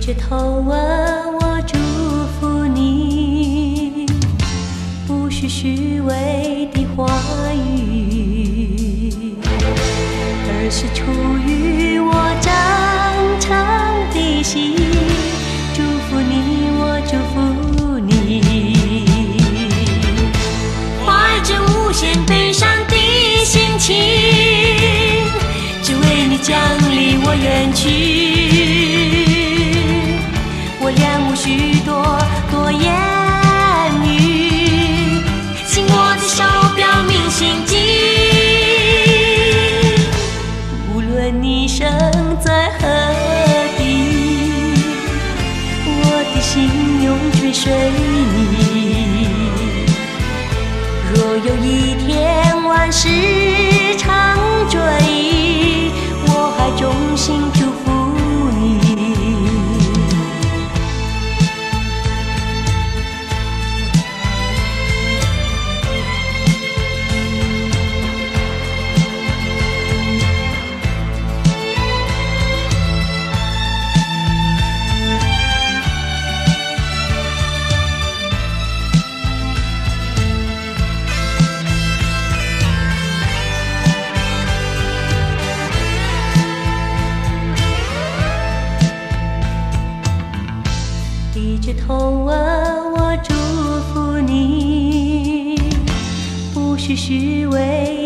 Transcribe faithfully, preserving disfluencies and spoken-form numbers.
着头问我祝福你，不需虚伪的话语，而是出于我真诚的心。祝福你，我祝福你，怀着无限悲伤的心情，只为你将离我远去。我恋慕许多多言语，紧握的手表明心迹。无论你身在何地，我的心永追随你。若有一天万事常追忆，我还衷心祝福你。低着头问我祝福你，不需虚伪